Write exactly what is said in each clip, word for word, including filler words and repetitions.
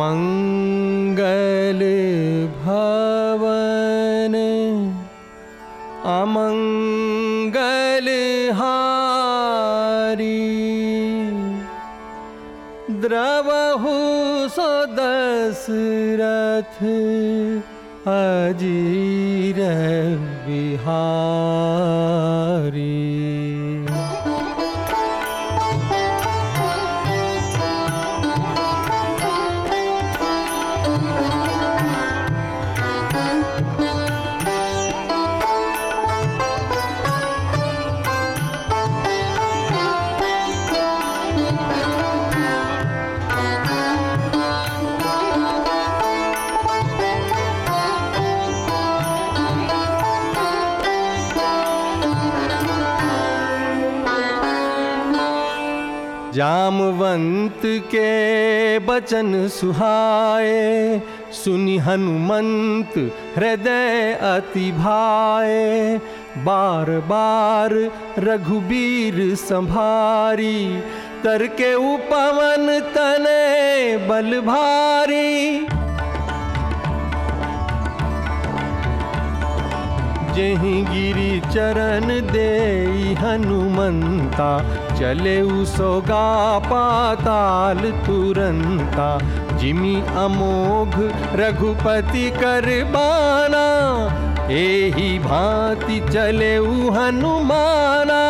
मंगल भवन अमंगल हारी, द्रवहु सो दशरथ अजीर बिहारी। जामवंत के बचन सुहाए, सुनि हनुमंत हृदय अति भाए। बार बार रघुबीर संभारी, करके उपवन तने बल भारी। जेहि गिरि चरण देई हनुमंता, चले उसोगा पाताल तुरंता। जिमि अमोघ रघुपति कर बाना, एहि भांति चले उ हनुमाना।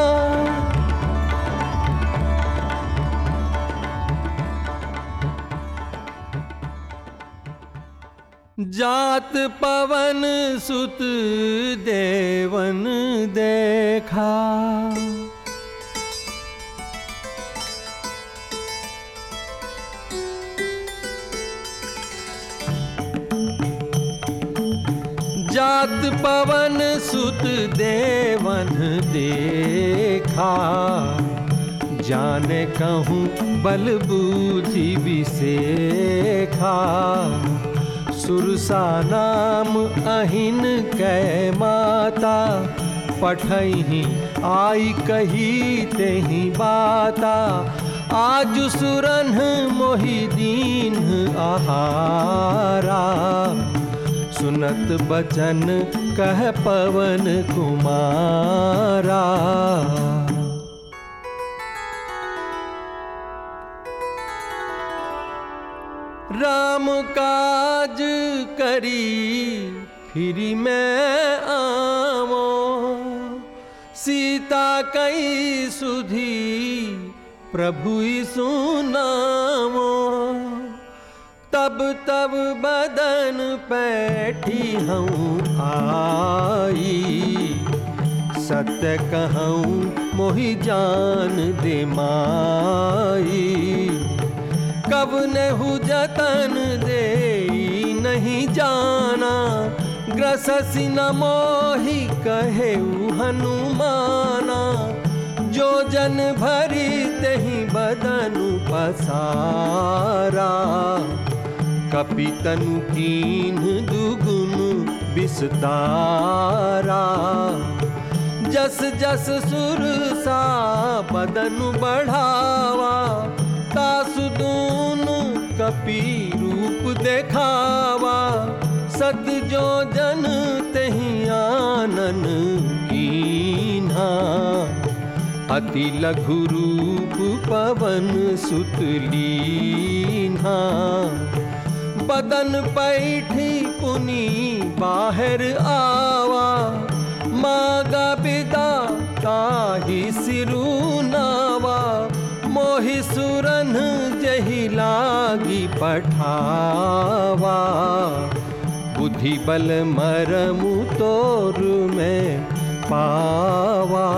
जात पवन सुत देवन देखा, जात पवन सुत देवन देखा। जाने कहूँ बल बूझि विसेखा, सुरसा नाम अहिन कै माता। पठहि आई कही तेहि बाता, आज सुरन्ह मोहि दीन आहारा। सुनत बचन कह पवन कुमारा। राम काज करी फिरि मैं आवो, सीता कई सुधी प्रभु सुनावो। तब तब बदन पैठी हूँ आई, सत्य कहूँ मोहि जान दे माई। कब नेहु जतन दे नहीं जाना, ग्रससि न मोहि कहेउ हनुमाना। जो जन भरी तेहि बदनु पसारा, कपितनु कीन्ह दुगुन विस्तारा। जस जस सुरसा बदनु बढ़ावा, तासु दूनु कपि रूप देखावा। सत जो जन तेहि आनन कीन्हा, अति लघु रूप पवन सुत लीन्हा। बदन पैठी पुनि बाहर आवा, मागा बिदा ताहि सिरु नावा। मोहि सुरन जहि लागी पठावा, बुद्धि बल मरमु तोर में पावा।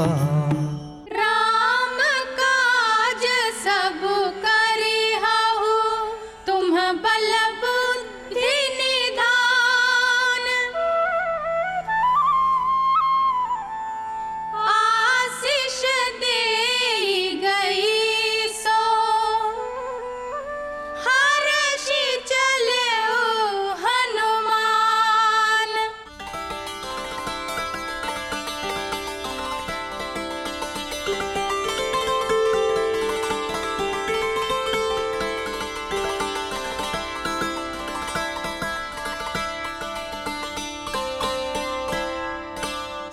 राम काज सब करिहु, तुम बल बुद्धि निधान। आशीष दे गई सो, हर्षि चले हनुमान।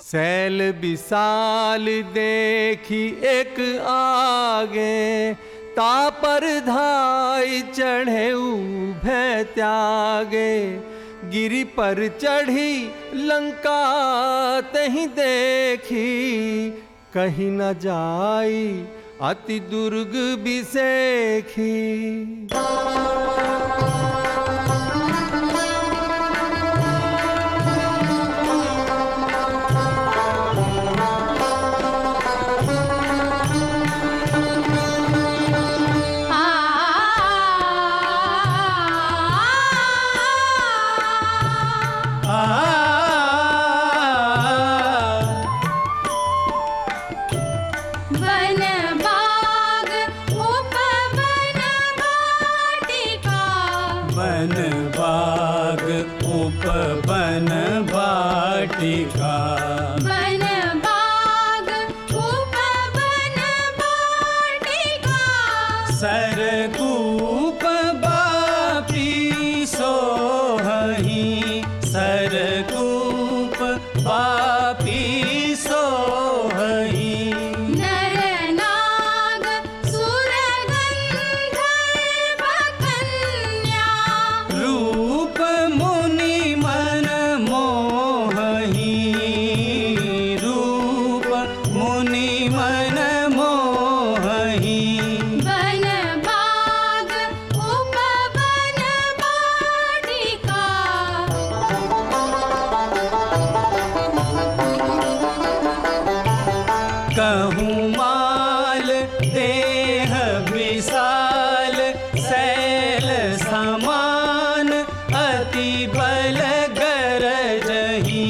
सैल विशाल देखी एक आगे, तापर धाई चढ़े भय त्यागे। गिरि पर चढ़ी लंका तहीं देखी, कहीं न जाई अति दुर्ग बिसेखी। उपवन वाटिका, वन बाग उपवन वाटिका। सरकूप बापी सोहहि, सरकूप बापी सोहहि। नर नाग सुर गंधर्व कन्या, रूप मुनि मन मोहहि, रूप मुनि मन मोहहि। वन बाग उपवन वाटिका। कहूँ माल देह विशाल, शैल समान अति बल गरजहि।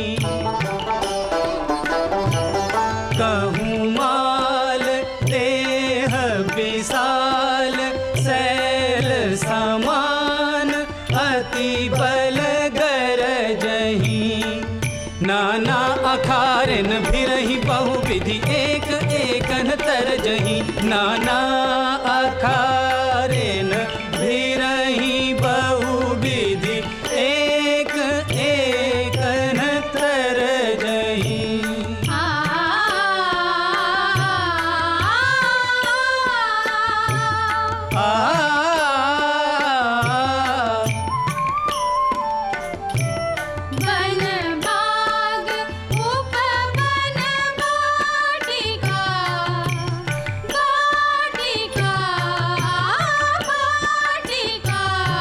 कहूँ माल देह विशाल, शैल समान अति बल गरजहि। नाना अखारन भिरहि बहुविधि, एक एकन तरजहि। नाना अखारन भिरहि बहुविधि, एक एकन तरजहि। आ वन बाग उपवन वाटिका, वाटिका, वाटिका।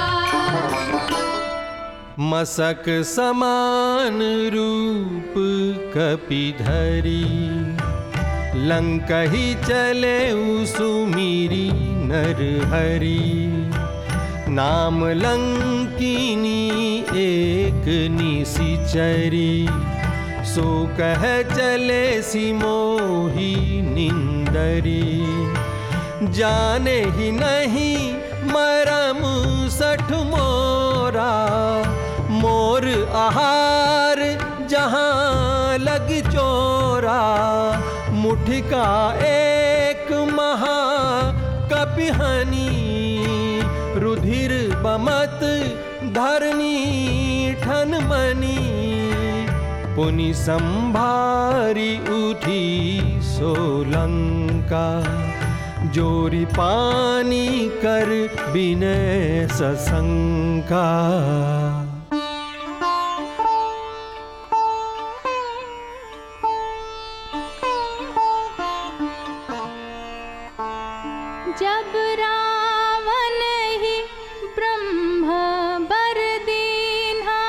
मसक समान रूप कपिधरी, लंकही चले सुमिरी नरहरि। नाम लंकिनी एक निशिचरी, सो कह चले सिमोही निंदरी। जाने ही नहीं मरम सठ मोरा, मोर आहार जहाँ लग चोरा। मुठिका एक महा कपिहनी, रुधिर बमत धरनी ठन मनी। पुनि संभारी उठी सोलंका, जोरी पानी कर बिनय सशंका। जब रावण ही ब्रह्म बर दीन्हा,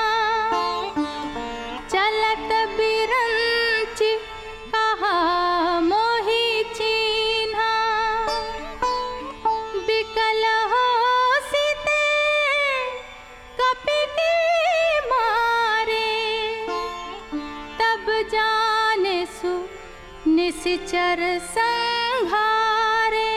चलत बिरंच कहा मोहि चीन्हा। बिकल हो सीते कपटी मारे, तब जाने सु निश्चर संहारे।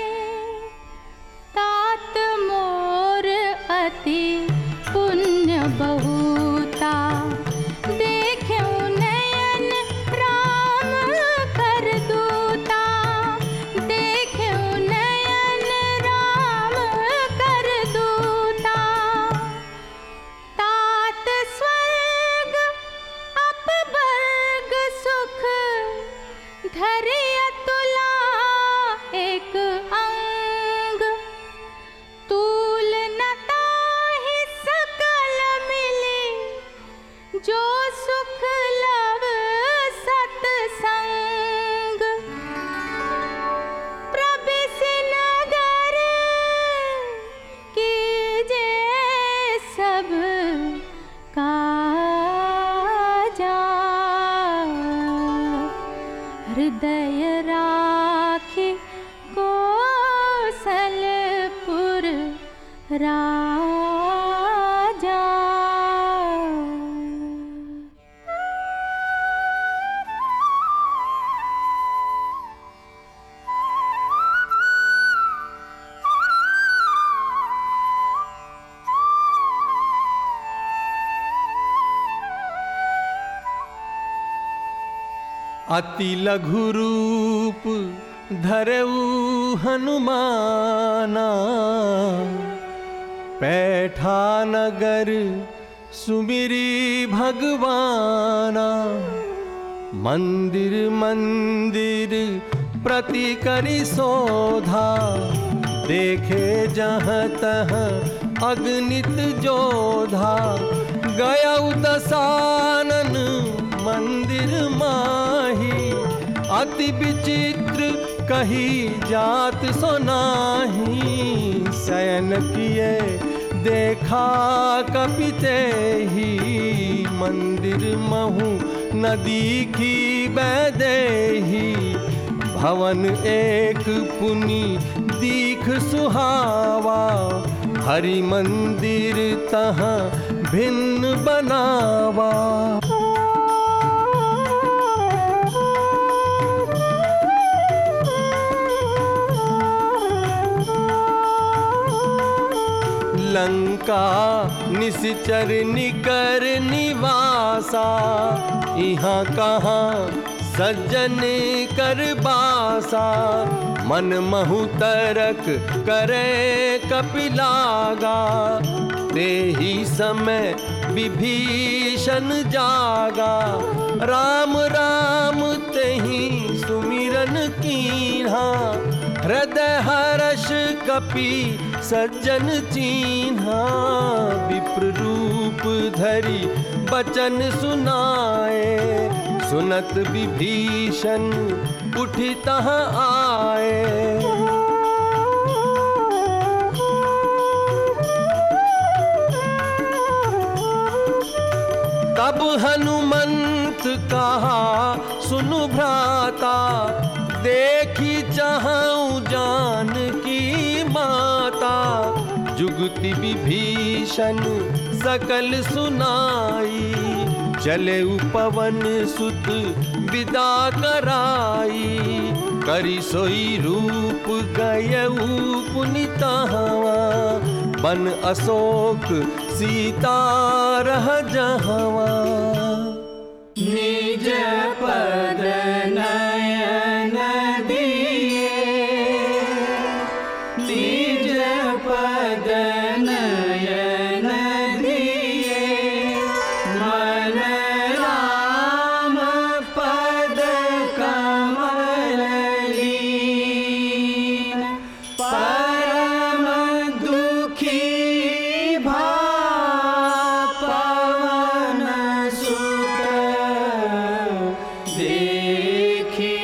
तात मोर अति पुण्य बहुता, देख्यो नयन राम कर दूता। देख्यो नयन राम कर दूता। तात स्वर्ग अपवर्ग हृदय राखी कौशलपुर राजा। अति लघु रूप धरऊ हनुमाना, पैठा नगर सुमिरी भगवाना। मंदिर मंदिर प्रति करि शोधा, देखे जहाँ तहाँ अगणित जोधा। गया दसानन मंदिर माही, अति विचित्र कही जात सोनाही। शयन किए देखा कपिते ही, मंदिर महु नदी की बैदेही। भवन एक पुनि दीख सुहावा, हरि मंदिर तहाँ भिन्न बनावा। लंका निश्चर निकर निवासा, यहाँ कहाँ सज्जन कर बासा। मन महु तरक करे कपिलागा, ते ही समय विभीषण जागा। राम राम तेहि सुमिरन कीन्हा, हृदय हर्ष कपि सज्जन चीन्हा। विप्र रूप धरि बचन सुनाए, सुनत विभीषण उठि तहाँ आए। तब हनुमंत कहा सुनु भ्राता, देखी चाहूं जानकी माता। जुगति विभीषण सकल सुनाई, चले पवन सुत विदा कराई। करी सोई रूप गयऊ पुनितहवा, बन अशोक सीता रह जहवा। निज पद नयन दिए, निज पद नयन दिए। मन राम पद कमल लीन, परम दुखी भा पवन सुत। देखी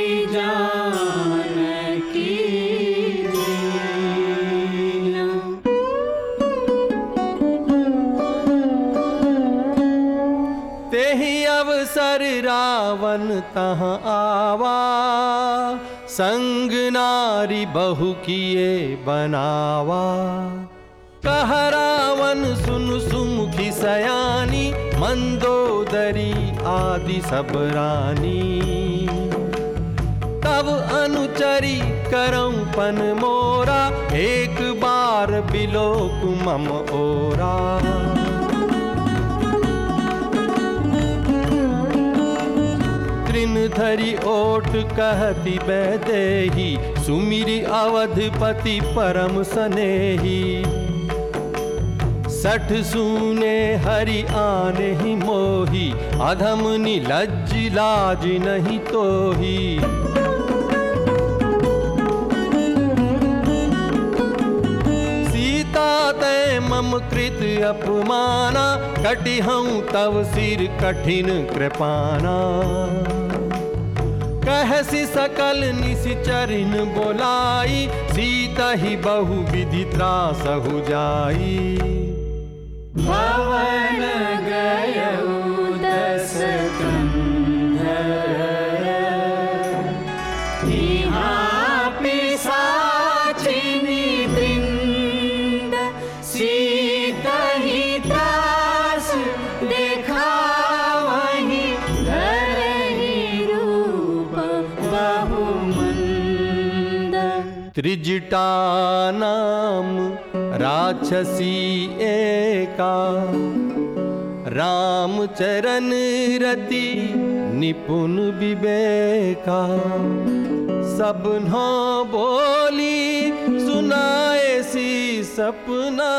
जानकी दीन। तेहि अवसर रावण तहाँ आवा, संग नारी बहु किए बनावा। कह रावण सुन सुमुखी सयानी, मंदोदरी आदि सब रानी। तब अनुचरी करऊं पन मोरा, एक बार बिलोक मम ओरा। तृण धरि ओट कहती बैदेही, सुमिरि अवधपति परम सनेही। सठ सूने हरि आने ही मोही, अधम निलज्ज लाज नहीं तोही। सीता तै मम कृत अपमाना, कटिहऊं तव सिर कठिन कृपाना। कहसी सकल निश्चरिन बोलाई, सीता ही बहु विधि त्रासहु जाई। भवन गयऊ दस कंधर, त्रिजटा नाम राक्षसी एका, राम चरण रति निपुण विवेका। सबनो बोली सुनाए सी सपना,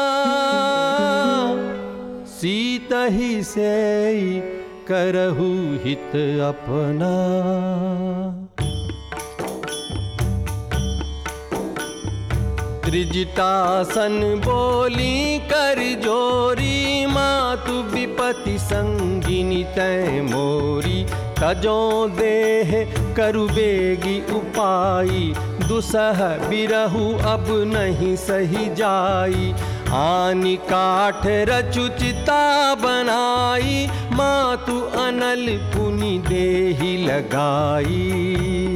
सीता ही से करहु हित अपना। त्रिजटासन बोली कर जोरी, मातु विपति संगिनी तै मोरी। तजो देह करु बेगी उपाई, दुसह बिरहु अब नहीं सही जाई। आनि काठ रचु चिता बनाई, मातु अनल पुनि देहि लगाई।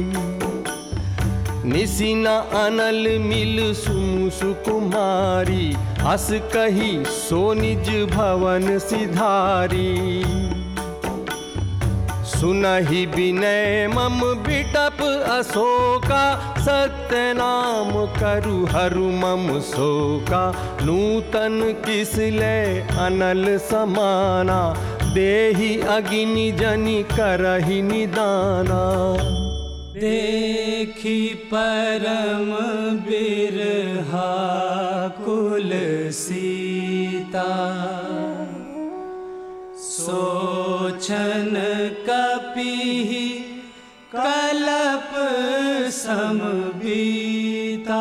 निसिना अनल मिल सुमु सुकुमारी, अस कही सो निज भवन सिधारी। सुनहि विनय मम बिटप अशोका, सत्य नाम करु हरु मम शोका। नूतन किसले अनल समाना, देहि अगिनि जनि करहि निदाना। देखी परम बिरहा कुल सीता, सोचन कपि कलप सम बीता।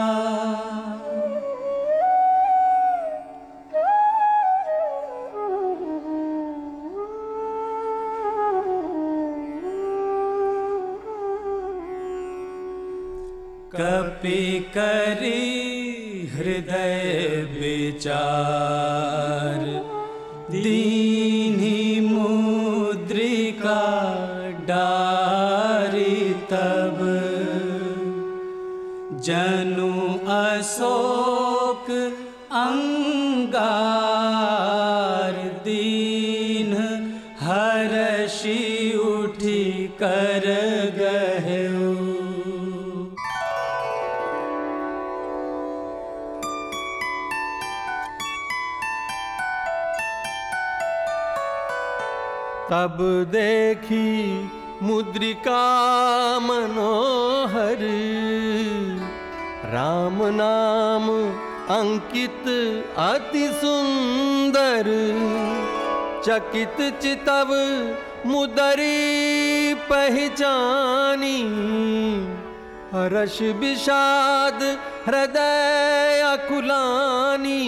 कपि करी हृदय विचार, दीन्हि मुद्रिका डारी। तब जनु अशोक अंगार, दीन हर्षि उठी कर गहु। तब देखी मुद्रिका मनोहर, राम नाम अंकित अति सुंदर। चकित चितव मुदरी पहचानी, हर्ष विषाद हृदय अकुलानी।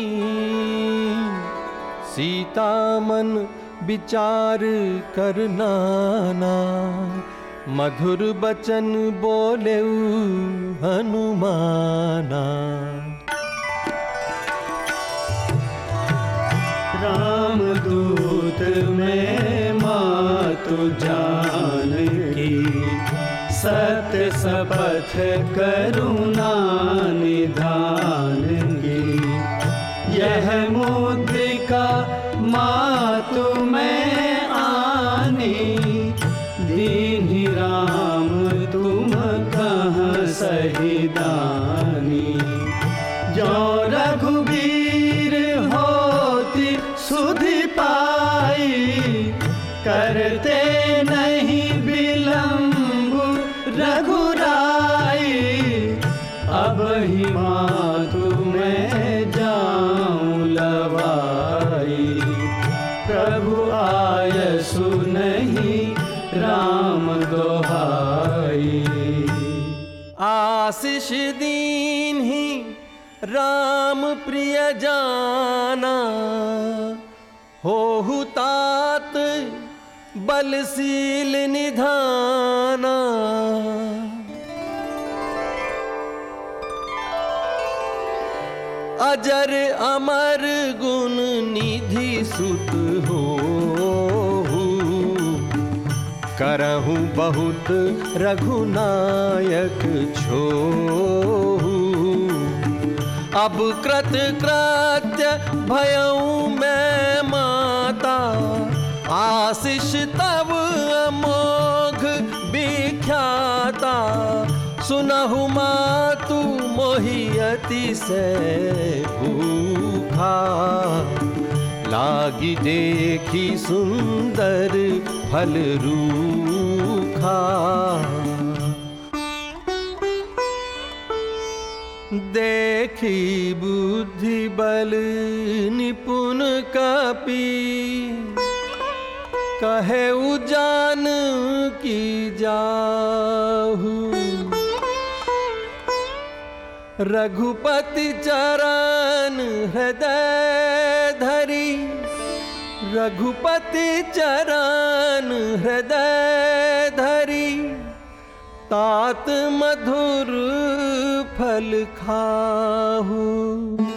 सीता मन विचार कर नाना, मधुर बचन बोले हनुमाना। राम दूत में मातु जानकी, सत्य शपथ करुणा निधान की। यह मुद्रिका मातु में आनी, दीन्हि राम तुम कहाँ सही दानी। जो रघुबीर होती सुधि पाई, करते नहीं विलंब रघुराई। अब ही मातु में जाऊं लवाई, प्रभु आयसु नहीं राम दोहाई। आशीष दीन्हि राम प्रिय जाना, होहु तात बलशील निधाना। अजर अमर गुण निधि सुत होहु, करहु बहुत रघुनायक छोहु। अब कृत कृत्य भयऊ मैं माता, आशीष तब अमोघ विख्याता। सुनहु मातु मोहि अतिशय भूखा, लागी देखी सुंदर फल रूखा। देखी बुद्धि बल निपुण कपि, कहे उजान की जाहू। रघुपति चरण हृदय धरी, रघुपति चरण हृदय धरी, तात मधुर फल खाहू।